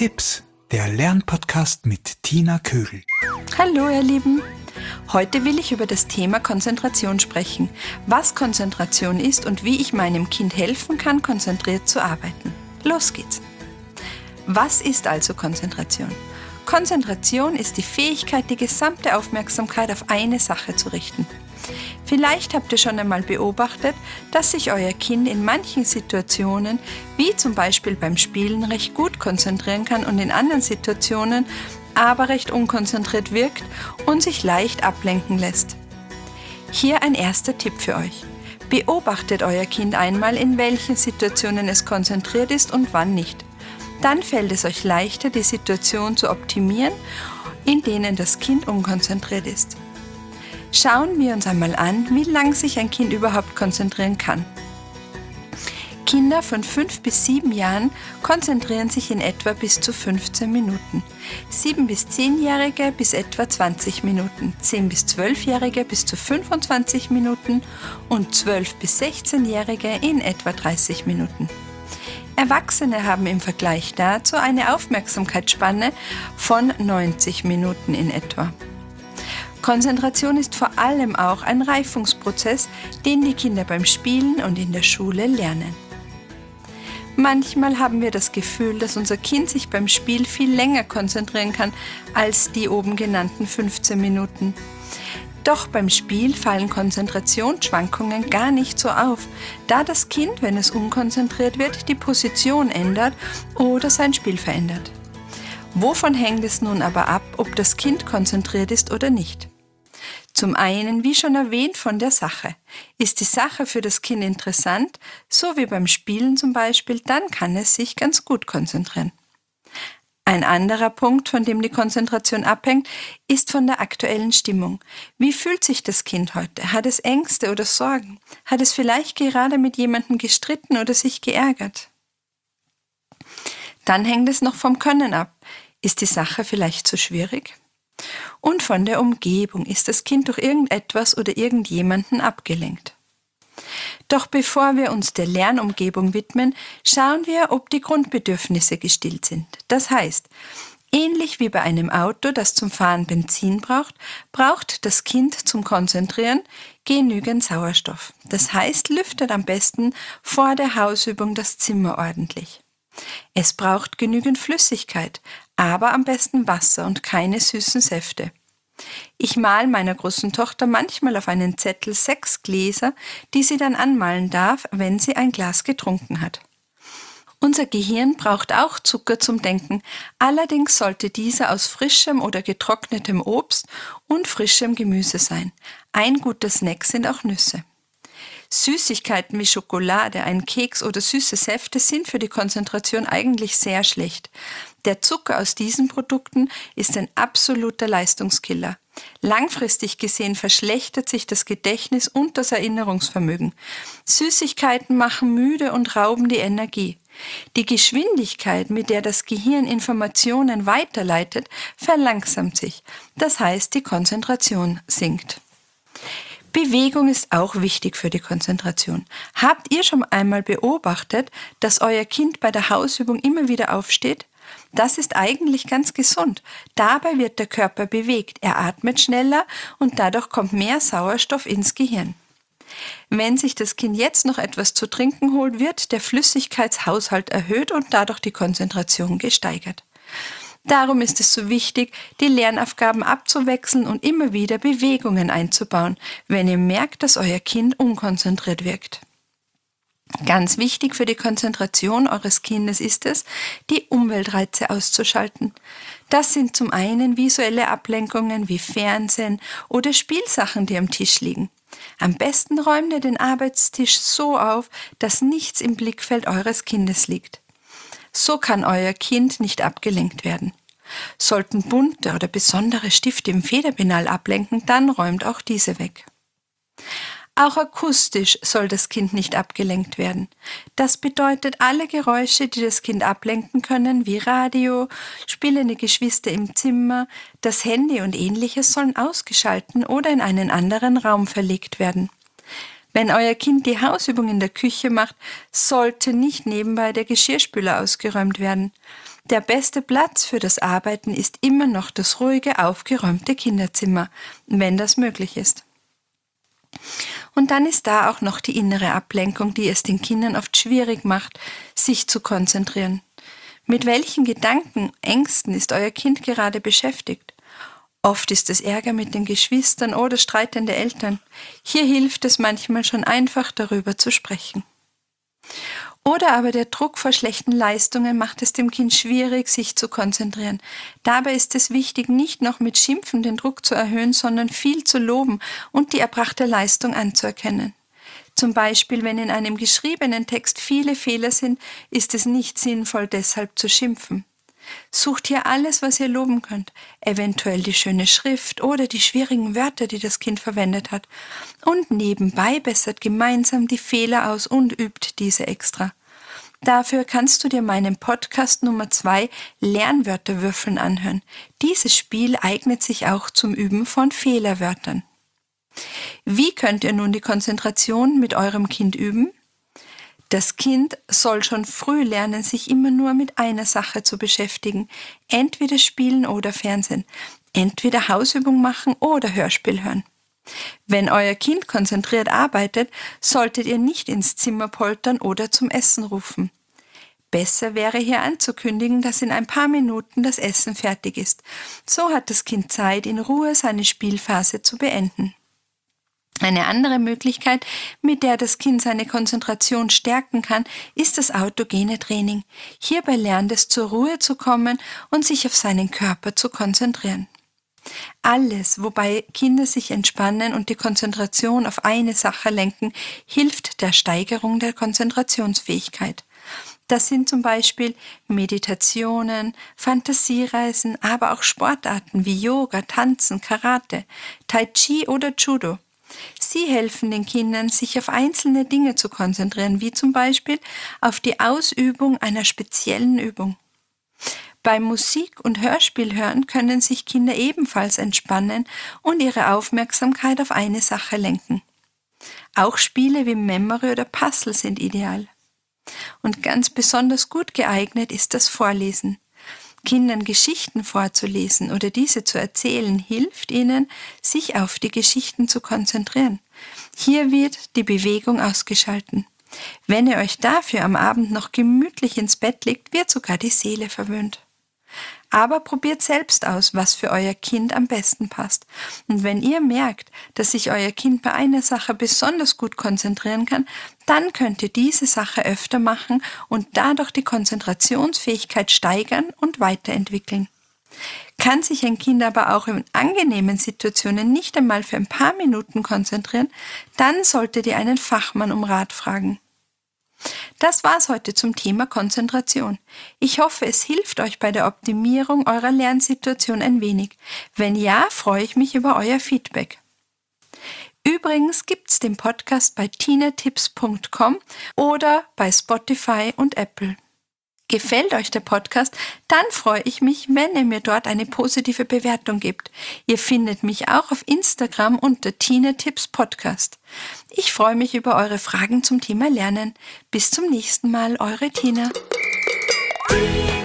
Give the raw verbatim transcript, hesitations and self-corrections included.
Tipps, der Lernpodcast mit Tina Kögel. Hallo ihr Lieben, heute will ich über das Thema Konzentration sprechen, was Konzentration ist und wie ich meinem Kind helfen kann, konzentriert zu arbeiten. Los geht's! Was ist also Konzentration? Konzentration ist die Fähigkeit, die gesamte Aufmerksamkeit auf eine Sache zu richten. Vielleicht habt ihr schon einmal beobachtet, dass sich euer Kind in manchen Situationen, wie zum Beispiel beim Spielen, recht gut konzentrieren kann und in anderen Situationen aber recht unkonzentriert wirkt und sich leicht ablenken lässt. Hier ein erster Tipp für euch. Beobachtet euer Kind einmal, in welchen Situationen es konzentriert ist und wann nicht. Dann fällt es euch leichter, die Situation zu optimieren, in denen das Kind unkonzentriert ist. Schauen wir uns einmal an, wie lange sich ein Kind überhaupt konzentrieren kann. Kinder von fünf bis sieben Jahren konzentrieren sich in etwa bis zu fünfzehn Minuten, sieben bis zehnjährige bis etwa zwanzig Minuten, zehn bis zwölfjährige bis zu fünfundzwanzig Minuten und zwölf bis sechzehnjährige in etwa dreißig Minuten. Erwachsene haben im Vergleich dazu eine Aufmerksamkeitsspanne von neunzig Minuten in etwa. Konzentration ist vor allem auch ein Reifungsprozess, den die Kinder beim Spielen und in der Schule lernen. Manchmal haben wir das Gefühl, dass unser Kind sich beim Spiel viel länger konzentrieren kann als die oben genannten fünfzehn Minuten. Doch beim Spiel fallen Konzentrationsschwankungen gar nicht so auf, da das Kind, wenn es unkonzentriert wird, die Position ändert oder sein Spiel verändert. Wovon hängt es nun aber ab, ob das Kind konzentriert ist oder nicht? Zum einen, wie schon erwähnt, von der Sache. Ist die Sache für das Kind interessant, so wie beim Spielen zum Beispiel, dann kann es sich ganz gut konzentrieren. Ein anderer Punkt, von dem die Konzentration abhängt, ist von der aktuellen Stimmung. Wie fühlt sich das Kind heute? Hat es Ängste oder Sorgen? Hat es vielleicht gerade mit jemandem gestritten oder sich geärgert? Dann hängt es noch vom Können ab. Ist die Sache vielleicht zu schwierig? Und von der Umgebung, ist das Kind durch irgendetwas oder irgendjemanden abgelenkt. Doch bevor wir uns der Lernumgebung widmen, schauen wir, ob die Grundbedürfnisse gestillt sind. Das heißt, ähnlich wie bei einem Auto, das zum Fahren Benzin braucht, braucht das Kind zum Konzentrieren genügend Sauerstoff. Das heißt, lüftet am besten vor der Hausübung das Zimmer ordentlich. Es braucht genügend Flüssigkeit, aber am besten Wasser und keine süßen Säfte. Ich male meiner großen Tochter manchmal auf einen Zettel sechs Gläser, die sie dann anmalen darf, wenn sie ein Glas getrunken hat. Unser Gehirn braucht auch Zucker zum Denken, allerdings sollte dieser aus frischem oder getrocknetem Obst und frischem Gemüse sein. Ein guter Snack sind auch Nüsse. Süßigkeiten wie Schokolade, ein Keks oder süße Säfte sind für die Konzentration eigentlich sehr schlecht. Der Zucker aus diesen Produkten ist ein absoluter Leistungskiller. Langfristig gesehen verschlechtert sich das Gedächtnis und das Erinnerungsvermögen. Süßigkeiten machen müde und rauben die Energie. Die Geschwindigkeit, mit der das Gehirn Informationen weiterleitet, verlangsamt sich. Das heißt, die Konzentration sinkt. Bewegung ist auch wichtig für die Konzentration. Habt ihr schon einmal beobachtet, dass euer Kind bei der Hausübung immer wieder aufsteht? Das ist eigentlich ganz gesund. Dabei wird der Körper bewegt, er atmet schneller und dadurch kommt mehr Sauerstoff ins Gehirn. Wenn sich das Kind jetzt noch etwas zu trinken holt, wird der Flüssigkeitshaushalt erhöht und dadurch die Konzentration gesteigert. Darum ist es so wichtig, die Lernaufgaben abzuwechseln und immer wieder Bewegungen einzubauen, wenn ihr merkt, dass euer Kind unkonzentriert wirkt. Ganz wichtig für die Konzentration eures Kindes ist es, die Umweltreize auszuschalten. Das sind zum einen visuelle Ablenkungen wie Fernsehen oder Spielsachen, die am Tisch liegen. Am besten räumt ihr den Arbeitstisch so auf, dass nichts im Blickfeld eures Kindes liegt. So kann euer Kind nicht abgelenkt werden. Sollten bunte oder besondere Stifte im Federpenal ablenken, dann räumt auch diese weg. Auch akustisch soll das Kind nicht abgelenkt werden. Das bedeutet, alle Geräusche, die das Kind ablenken können, wie Radio, spielende Geschwister im Zimmer, das Handy und ähnliches, sollen ausgeschalten oder in einen anderen Raum verlegt werden. Wenn euer Kind die Hausübung in der Küche macht, sollte nicht nebenbei der Geschirrspüler ausgeräumt werden. Der beste Platz für das Arbeiten ist immer noch das ruhige, aufgeräumte Kinderzimmer, wenn das möglich ist. Und dann ist da auch noch die innere Ablenkung, die es den Kindern oft schwierig macht, sich zu konzentrieren. Mit welchen Gedanken, Ängsten ist euer Kind gerade beschäftigt? Oft ist es Ärger mit den Geschwistern oder streitende Eltern. Hier hilft es manchmal schon einfach, darüber zu sprechen. Oder aber der Druck vor schlechten Leistungen macht es dem Kind schwierig, sich zu konzentrieren. Dabei ist es wichtig, nicht noch mit Schimpfen den Druck zu erhöhen, sondern viel zu loben und die erbrachte Leistung anzuerkennen. Zum Beispiel, wenn in einem geschriebenen Text viele Fehler sind, ist es nicht sinnvoll, deshalb zu schimpfen. Sucht hier alles, was ihr loben könnt, eventuell die schöne Schrift oder die schwierigen Wörter, die das Kind verwendet hat. Und nebenbei bessert gemeinsam die Fehler aus und übt diese extra. Dafür kannst du dir meinen Podcast Nummer zwei Lernwörterwürfeln anhören. Dieses Spiel eignet sich auch zum Üben von Fehlerwörtern. Wie könnt ihr nun die Konzentration mit eurem Kind üben? Das Kind soll schon früh lernen, sich immer nur mit einer Sache zu beschäftigen, entweder spielen oder Fernsehen, entweder Hausübung machen oder Hörspiel hören. Wenn euer Kind konzentriert arbeitet, solltet ihr nicht ins Zimmer poltern oder zum Essen rufen. Besser wäre hier anzukündigen, dass in ein paar Minuten das Essen fertig ist. So hat das Kind Zeit, in Ruhe seine Spielphase zu beenden. Eine andere Möglichkeit, mit der das Kind seine Konzentration stärken kann, ist das autogene Training. Hierbei lernt es, zur Ruhe zu kommen und sich auf seinen Körper zu konzentrieren. Alles, wobei Kinder sich entspannen und die Konzentration auf eine Sache lenken, hilft der Steigerung der Konzentrationsfähigkeit. Das sind zum Beispiel Meditationen, Fantasiereisen, aber auch Sportarten wie Yoga, Tanzen, Karate, Tai Chi oder Judo. Sie helfen den Kindern, sich auf einzelne Dinge zu konzentrieren, wie zum Beispiel auf die Ausübung einer speziellen Übung. Beim Musik- und Hörspielhören können sich Kinder ebenfalls entspannen und ihre Aufmerksamkeit auf eine Sache lenken. Auch Spiele wie Memory oder Puzzle sind ideal. Und ganz besonders gut geeignet ist das Vorlesen. Kindern Geschichten vorzulesen oder diese zu erzählen, hilft ihnen, sich auf die Geschichten zu konzentrieren. Hier wird die Bewegung ausgeschalten. Wenn ihr euch dafür am Abend noch gemütlich ins Bett legt, wird sogar die Seele verwöhnt. Aber probiert selbst aus, was für euer Kind am besten passt. Und wenn ihr merkt, dass sich euer Kind bei einer Sache besonders gut konzentrieren kann, dann könnt ihr diese Sache öfter machen und dadurch die Konzentrationsfähigkeit steigern und weiterentwickeln. Kann sich ein Kind aber auch in angenehmen Situationen nicht einmal für ein paar Minuten konzentrieren, dann solltet ihr einen Fachmann um Rat fragen. Das war's heute zum Thema Konzentration. Ich hoffe, es hilft euch bei der Optimierung eurer Lernsituation ein wenig. Wenn ja, freue ich mich über euer Feedback. Übrigens gibt's den Podcast bei tina tipps punkt com oder bei Spotify und Apple. Gefällt euch der Podcast? Dann freue ich mich, wenn ihr mir dort eine positive Bewertung gebt. Ihr findet mich auch auf Instagram unter Tina Tipps Podcast. Ich freue mich über eure Fragen zum Thema Lernen. Bis zum nächsten Mal, eure Tina.